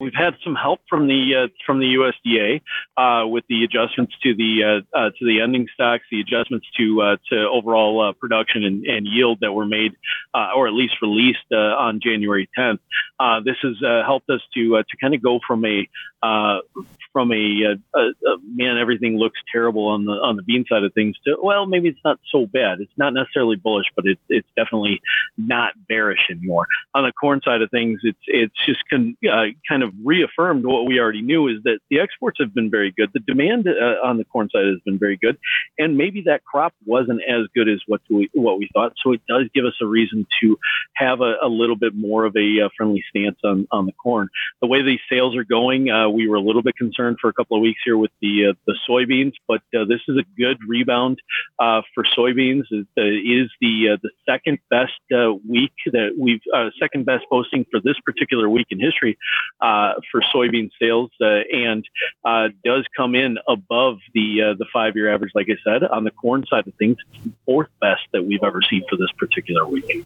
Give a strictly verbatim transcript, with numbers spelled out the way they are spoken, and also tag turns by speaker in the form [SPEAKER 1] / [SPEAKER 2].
[SPEAKER 1] We've had some help from the uh, from the U S D A uh, with the adjustments to the uh, uh, to the ending stocks, the adjustments to uh, to overall uh, production and, and yield that were made, uh, or at least released uh, on January tenth. Uh, this has uh, helped us to uh, to kind of go from a uh, from a, uh, uh, man, everything looks terrible on the on the bean side of things to, well, maybe it's not so bad. It's not necessarily bullish, but it's it's definitely not bearish anymore. On the corn side of things, it's it's just con, uh, kind of reaffirmed what we already knew, is that the exports have been very good. The demand uh, on the corn side has been very good, and maybe that crop wasn't as good as what we what we thought. So it does give us a reason to have a, a little bit more of a uh, friendly stance on on the corn. The way these sales are going, uh, we were a little bit concerned for a couple of weeks here with the uh, the soybeans, but uh, this is a good rebound uh, for soybeans. It uh, is the uh, the second best uh, week that we've uh, second best posting for this particular week in history uh, for soybean sales, uh, and uh, does come in above the uh, the five year average. Like I said, on the corn side of things, it's the fourth best that we've ever seen for this particular week.